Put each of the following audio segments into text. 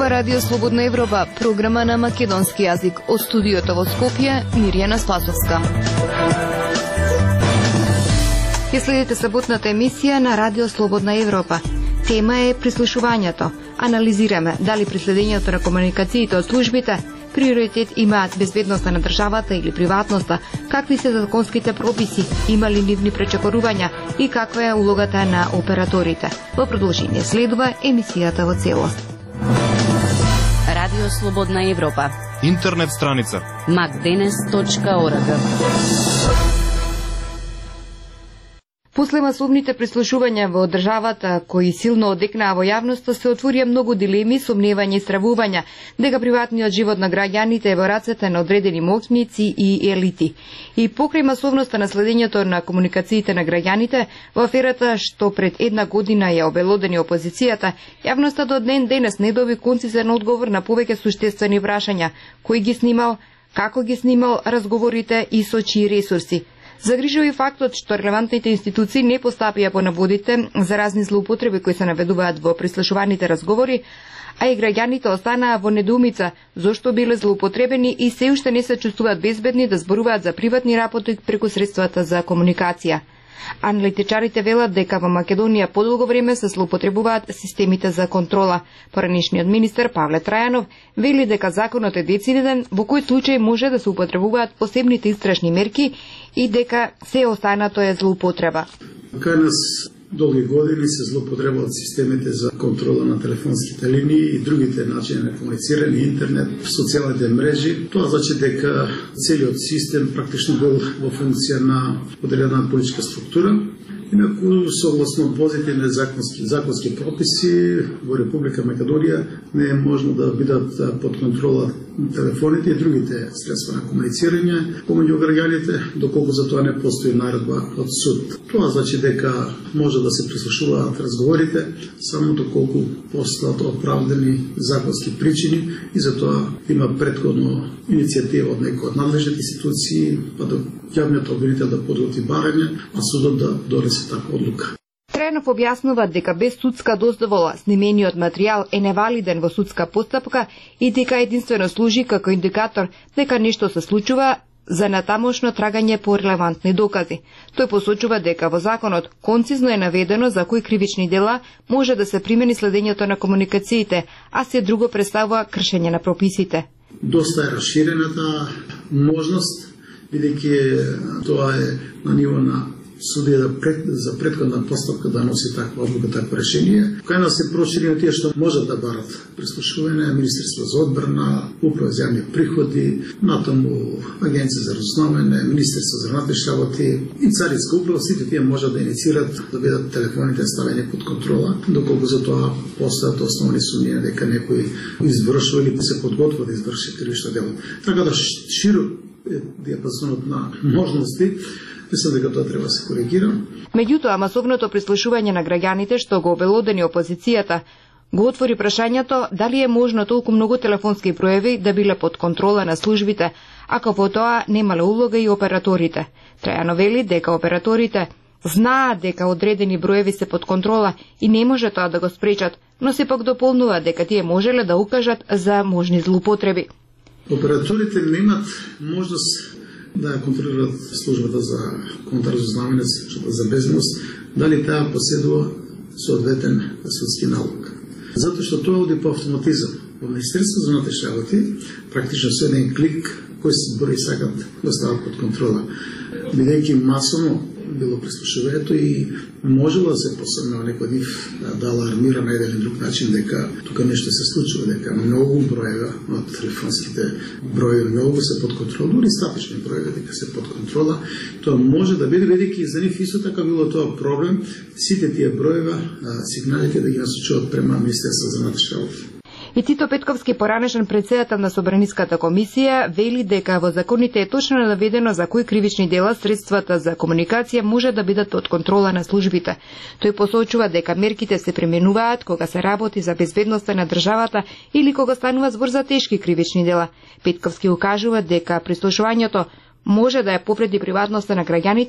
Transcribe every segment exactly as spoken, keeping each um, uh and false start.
Ова Радио Слободна Европа, програма на македонски јазик. Од студиото во Скопје, Мирјана Спасовска. Ќе следите саботната емисија на Радио Слободна Европа. Тема е прислушувањето. Анализираме дали при следењето на комуникациите од службите приоритет имаат безбедноста на државата или приватноста, какви се законските прописи, има ли нивни пречекорувања и каква е улогата на операторите. Во продолжение следува емисијата во целост. Радио Слободна Европа. Интернет страница макденес точка орг. После масовните прислушувања во државата, кои силно одекнаа во јавноста, се отворија многу дилеми, сомневања и стравувања дека приватниот живот на граѓаните е во рацете на одредени моќници и елити. И покрај масовноста на следењето на комуникациите на граѓаните, во аферата што пред една година ја обелодени опозицијата, јавноста до ден денес не доби концизен одговор на повеќе суштествени прашања: кој ги снимал, како ги снимал разговорите и со чии ресурси. Загрижува и фактот што релевантните институции не постапија по наводите за разни злоупотреби кои се наведуваат во прислушуваните разговори, а и граѓаните останаа во недоумица зошто биле злоупотребени и се уште не се чувствуваат безбедни да зборуваат за приватни работи преку средствата за комуникација. Аналитичарите велат дека во Македонија подолго време се злоупотребуваат системите за контрола. Поранишниот министер Павле Трајанов вели дека законот е дециден во кој случај може да се употребуваат посебните истражни мерки и дека се останато е злоупотреба. Кај нас долги години се злоупотребуваат системите за контрола на телефонските линии и другите начини на комуницирање, интернет, социјалните мрежи. Тоа значи дека целиот систем практично бил во функција на одредена политичка структура. Инаку, согласно позитивни законски, законски прописи во Република Македонија не е можно да бидат под контрола телефоните и другите средства на комуницирање помеѓу граѓаните, доколку за тоа не постои наредба од суд. Тоа значи дека може да се прислушуваат разговорите само доколку постојат оправдани законски причини и за тоа има претходно иницијатива од некои од надлежните институции, па до јавниот обвинител да подготви барање, а судот да донесе таква одлука. Трајанов објаснува дека без судска дозвола снимениот материјал е невалиден во судска постапка и дека единствено служи како индикатор дека нешто се случува за натамошно трагање по релевантни докази. Тој посочува дека во законот концизно е наведено за кои кривични дела може да се примени следењето на комуникациите, а се друго представува кршење на прописите. Доста е расширената можност, бидејќи тоа е на ниво на судија да пред, за претходна постапка да носи таква одлука, такво решение. Кај нас се проширено тие што можат да барат прислушување, Министерство за одбрана, Управа за јавни приходи, натаму Агенција за разузнавање, Министерство за внатрешни работи и Царинска управа, сите тие можат да инициират да бидат телефоните ставени под контрола, доколку за тоа постојат основни сумњи дека некој извршува или се подготвува да изврши кривично дело. Така да широк е диапазонот на можности. Мислам дека тоа треба да се коригира. Меѓутоа, масовното прислушување на граѓаните што го обелодени опозицијата го отвори прашањето дали е можно толку многу телефонски броеви да биле под контрола на службите, ако во тоа немале улога и операторите. Трајанов вели дека операторите знаат дека одредени броеви се под контрола и не може тоа да го спречат, но сепак дополнува дека тие можеле да укажат за можни злоупотреби. Операторите немат можност да ја контролираат службата за контрразузнавање, за безбедност, дали таа поседува соодветен судски налог. Затоа што тоа оди по автоматизам. Во Министерството за внатрешни работи практично со еден клик кои се брои сакат да стават под контрола. Бидејќи масовно било прислушувањето и можело да се посебно некој нив да алармира на еден или друг начин дека тука нешто се случува, дека многу броева од телефонските броеви многу се под контрола, дури статични броеви дека се под контрола. Тоа може да биде, бидејќи за нив исто така било тоа проблем, сите тие броева, сигналите да ги насочуваат према Министерство за внатрешни работи. И Тито Петковски, поранешен председател на Собраниската комисија, вели дека во законите е точно наведено за кои кривични дела средствата за комуникација може да бидат под контрола на службите. Тој посочува дека мерките се применуваат кога се работи за безбедноста на државата или кога станува збор за тешки кривични дела. Петковски укажува дека прислушувањето може да ја повреди приватноста на граѓаните,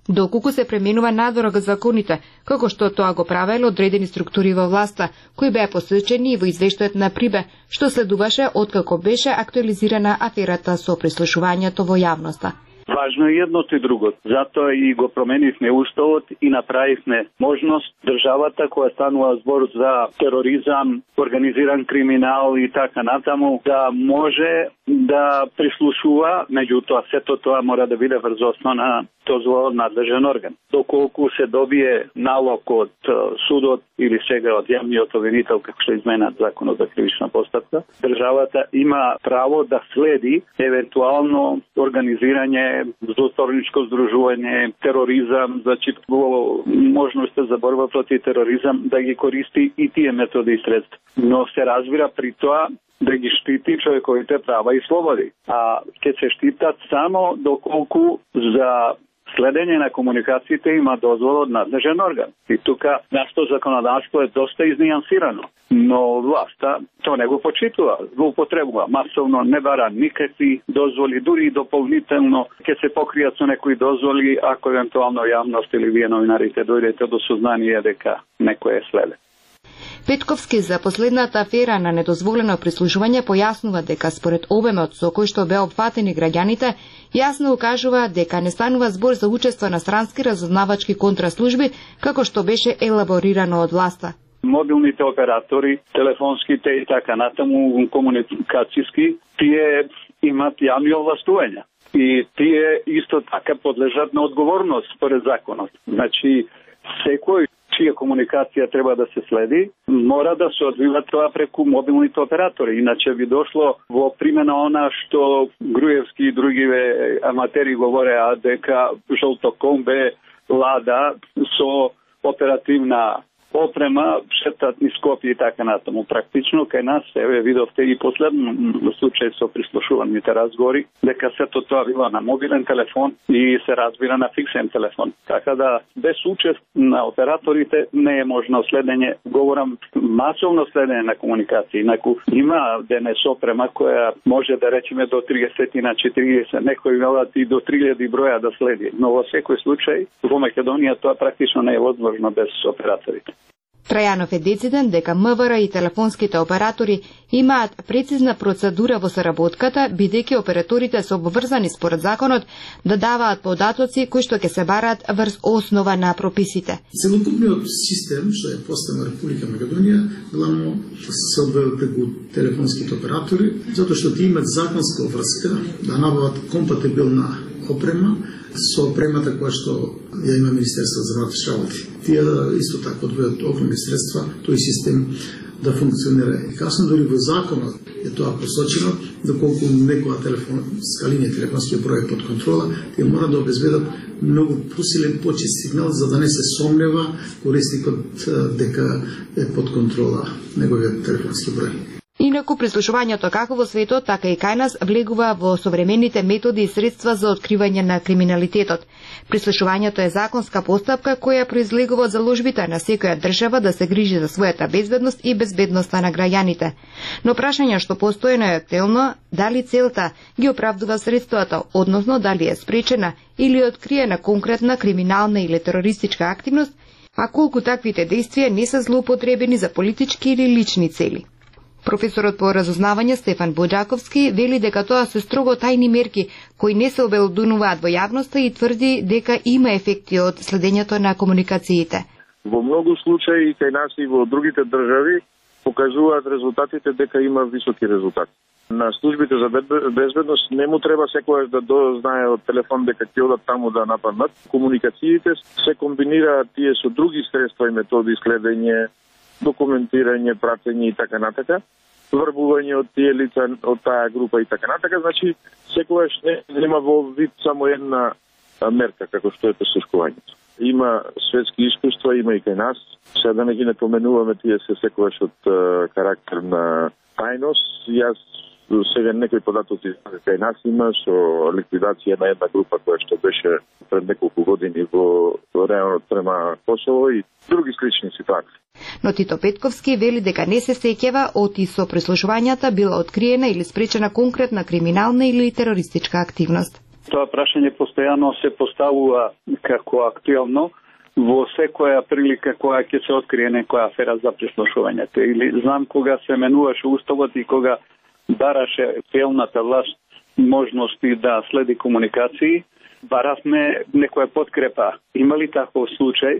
доколку се пременува надвор од законите, како што тоа го правело одредени структури во власта, кои беа посочени и во извештајот на Прибе, што следуваше откако беше актуализирана аферата со прислушувањето во јавноста. Важно е едното и другото. Затоа и го променивме уставот и направивме можност државата која станува збор за тероризам, организиран криминал и така натаму, да може да прислушува, меѓутоа сето тоа мора да биде врз основа на дозвола од надлежен орган. Доколку се добие налог од судот или сега од јавниот обвинител, како што изменат законот за кривична постапка, државата има право да следи евентуално организирање, злоторничко здружување, тероризам, значи во можноста за борба против тероризам да ги користи и тие методи и средства. Но се разбира при тоа да ги штити човековите права и слободи. А ќе се штитат само доколку за следење на комуникациите има дозвол од надлежен орган. И тука нашето законодавство е доста изнијансирано, но власта тоа не го почитува, злоупотребува, масовно не бара никакви дозволи, дури и дополнително ќе се покријат со некои дозволи ако евентуално јавност или вие новинарите дојдете до сознание дека некој е следен. Петковски за последната афера на недозволено прислушување појаснува дека според обемот со кој што беа опфатени граѓаните, јасно укажува дека не станува збор за учество на странски разузнавачки контраслужби, како што беше елаборирано од власта. Мобилните оператори, телефонските и така натаму комуникацијски, тие имат јавни овластувања. И тие исто така подлежат на одговорност според законот. Значи, секој чија комуникација треба да се следи, мора да се одвива тоа преку мобилните оператори. Иначе би дошло во примена она што Груевски и другиве аматери говореа дека Жолтокомбе Лада со оперативна опрема шетат низ Скопје и така натаму. Практично кај нас, еве видовте и последно случај со прислушуваните разговори, дека сето тоа била на мобилен телефон и се разбира на фиксен телефон. Така да без учест на операторите не е можно следење, говорам масовно следење на комуникации. Инаку има денес опрема која може да речеме до триесет на четириесет, некои велат и до три илјади броја да следи. Но во секој случај во Македонија тоа практично не е возможно без операторите. Трајанов е дециден дека МВР и телефонските оператори имаат прецизна процедура во соработката, бидејќи операторите се обврзани според законот да даваат податоци кои што ќе се бараат врз основа на прописите. Целокупниот систем што е поставен Република Македонија главно се одвива преку телефонските оператори, затоа што ти имаат законска врска да набават компатибилна опрема со опремата која што ја има Министерство за вътрешни работи. Тие исто така одвојат огромни средства тој систем да функционира ефикасно. Дори во законот е тоа посочено, доколку некоја телефонска линија, телефонски број е под контрола, тие мора да обезбедат многу посилен почист сигнал за да не се сомнева корисникот дека е под контрола неговиот телефонски број. Инаку прислушувањето како во светот, така и кај нас влегува во современите методи и средства за откривање на криминалитетот. Прислушувањето е законска постапка која произлегува од заложбите на секоја држава да се грижи за својата безбедност и безбедноста на граѓаните. Но прашање што постојано е актуелно, дали целта ги оправдува средствата, односно дали е спречена или откриена конкретна криминална или терористичка активност, а колку таквите дејствија не се злоупотребени за политички или лични цели. Професорот по разузнавање Стефан Боџаковски вели дека тоа се строго тајни мерки кои не се обелодунуваат во јавноста и тврди дека има ефекти од следењето на комуникациите. Во многу случаи кај нас и во другите држави покажуваат резултатите дека има високи резултати. На службите за безбедност не му треба секогаш да дознае од телефон дека ќе одат таму да нападнат. Комуникациите се комбинираат тие со други средства и методи следење, документирање, пратење и така натака, врбување од тие лица од таа група и така натака, значи секогаш не нема во вид само една мерка како што е прислушувањето. Има светски искуства, има и кај нас. Сега да не ги напоменуваме, тие се секогаш од карактер на тајност. Јас сега некои податоци кај нас има со ликвидација на една група која што беше пред неколку години во районот према Косово и други слични ситуации. Но Тито Петковски вели дека не се сеќава оти со прислушувањата била откриена или спречена конкретна криминална или терористичка активност. Тоа прашање постојано се поставува како актуелно во секоја прилика која ќе се открие некоја афера за прислушувањето. Или знам кога се менуваше уставот и кога бараше фелната власт можности да следи комуникации, баравме некоја подкрепа. Има ли таков случај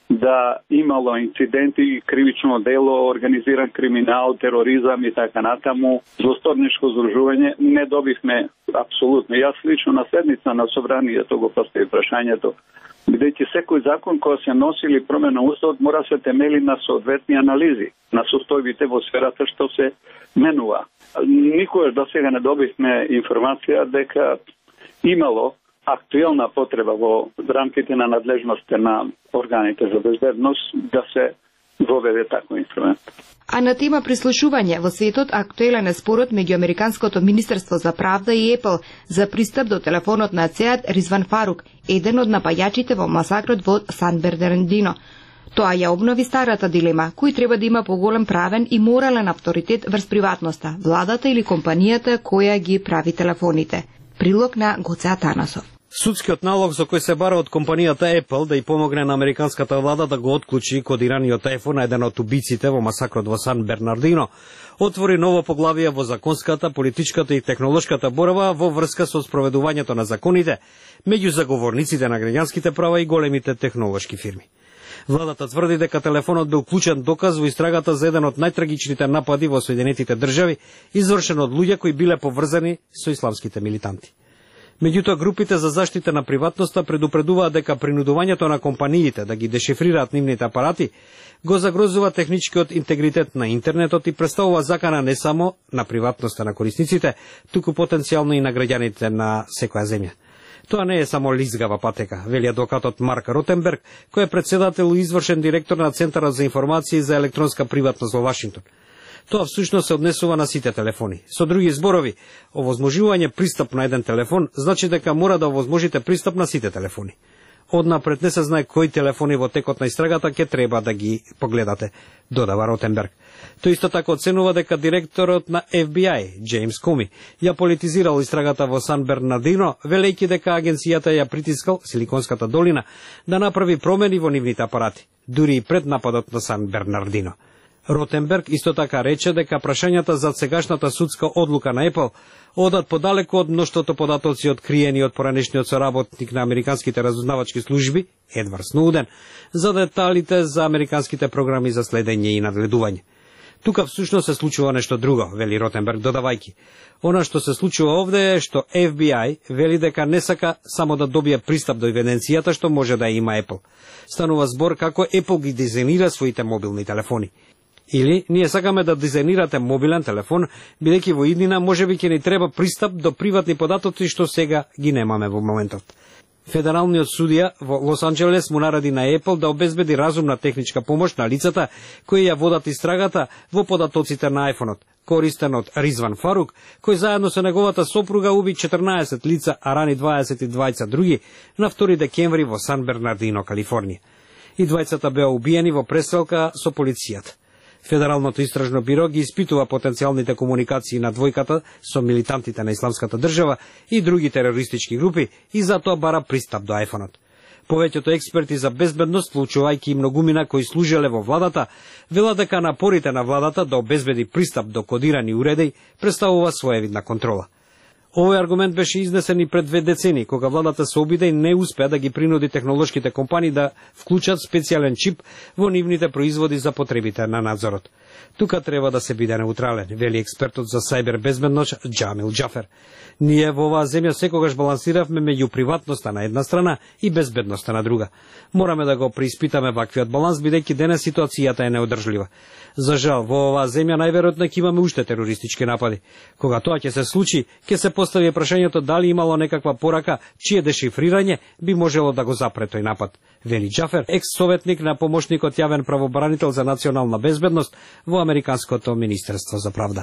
да имало инциденти, кривично дело, организиран криминал, тероризам и така натаму, злосторничко здружување? Не добивме апсолутно. Јас лично на седница на собранието го постави прашањето, бидејќи секој закон кој се носи или промена уставот мора се темели на соодветни анализи, на состојбите во сферата што се менува. Никогаш до сега не добивме информација дека имало актуелна потреба во рамките на надлежностите на органите за безбедност да се воведе таков инструмент. А на тема прислушување во светот актуелен е спорот меѓу Американското министерство за правда и Apple за пристап до телефонот на цеат Ризван Фарук, еден од напаѓачите во масакрот во Сан Бернардино. Тоа ја обнови старата дилема, кој треба да има поголем правен и морален авторитет врз приватноста, владата или компанијата која ги прави телефоните. Прилог на Гоце Атанасов. Судскиот налог за кој се бара од компанијата Apple да ја помогне на американската влада да го отклучи кодираниот iPhone, еден од убиците во масакрот во Сан Бернардино, отвори ново поглавие во законската, политичката и технолошката борба во врска со спроведувањето на законите меѓу заговорниците на граѓанските права и големите технолошки фирми. Владата тврди дека телефонот бил клучен доказ во истрагата за еден од најтрагичните напади во Соединетите држави, извршен од луѓе кои биле поврзани со исламските милитанти. Меѓутоа, групите за заштита на приватноста предупредуваат дека принудувањето на компаниите да ги дешифрираат нивните апарати го загрозува техничкиот интегритет на интернетот и представува закана не само на приватноста на корисниците, туку потенцијално и на граѓаните на секоја земја. Тоа не е само лизгава патека, вели адвокатот Марк Ротенберг, кој е председател и извршен директор на Центарот за информации за електронска приватност во Вашингтон. Тоа всушност се однесува на сите телефони. Со други зборови, овозможување пристап на еден телефон значи дека мора да овозможите пристап на сите телефони. Однапред не се знае кои телефони во текот на истрагата ќе треба да ги погледате, додава Ротенберг. Тој исто така оценува дека директорот на Еф Би Ај, Джеймс Коми, ја политизирал истрагата во Сан Бернардино, велејќи дека агенцијата ја притискал Силиконската долина да направи промени во нивните апарати, дури и пред нападот на Сан Бернардино. Ротенберг исто така рече дека прашањата за сегашната судска одлука на Apple одат подалеку од мноштвото податоци откриени од поранешниот соработник на американските разузнавачки служби, Едвард Сноуден, за деталите за американските програми за следење и нагледување. Тука всушност се случува нешто друго, вели Ротенберг, додавајки. Она што се случува овде е што Еф Би Ај вели дека не сака само да добие пристап до евиденцијата што може да има Apple. Станува збор како Apple ги дизајнира своите мобилни телефони. Или ние сакаме да дизајнирате мобилен телефон, бидејќи во иднина можеби ќе ни треба пристап до приватни податоци што сега ги немаме во моментот. Федералниот судија во Лос Анџелес му нареди на Apple да обезбеди разумна техничка помош на лицата кои ја водат истрагата во податоците на iPhone-от, користен од Ризван Фарук, кој заедно со неговата сопруга уби четрнаесет лица, а рани дваесет и двајца други на втори декември во Сан Бернардино, Калифорнија. И двајцата беа убиени во престрелка со полицијата. Федералното истражно биро ги испитува потенцијалните комуникации на двојката со милитантите на Исламската држава и други терористички групи и затоа бара пристап до iPhone-от. Повеќето експерти за безбедност, вклучувајќи и многумина кои служеле во владата, велат дека напорите на владата да обезбеди пристап до кодирани уреди представува своевидна контрола. Овој аргумент беше изнесен и пред две децени, кога владата се обиде и не успеа да ги принуди технолошките компании да вклучат специјален чип во нивните производи за потребите на надзорот. Тука треба да се биде неутрален, вели експертот за сајбер безбедност Џамил Џафер. Ние во оваа земја секогаш балансиравме меѓу приватноста на една страна и безбедноста на друга. Мораме да го преиспитаме ваквиот баланс, бидејќи денес ситуацијата е неодржлива. За жал, во оваа земја најверојатно ќе имаме уште терористички напади. Кога тоа ќе се случи, ќе се постави прашањето дали имало некаква порака чие дешифрирање би можело да го запре тој напад. Вели Џафер, екс-советник на помошникот јавен правобранител за национална безбедност во Американското министерство за правда.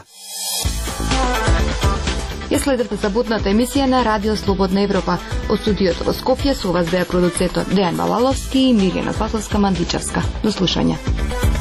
Ја следевте саботната емисија на Радио Слободна Европа. Од студиото во Скопје со вас беа продуцентот Дејан Балаловски и Милена Спасовска-Мандичевска. До слушање.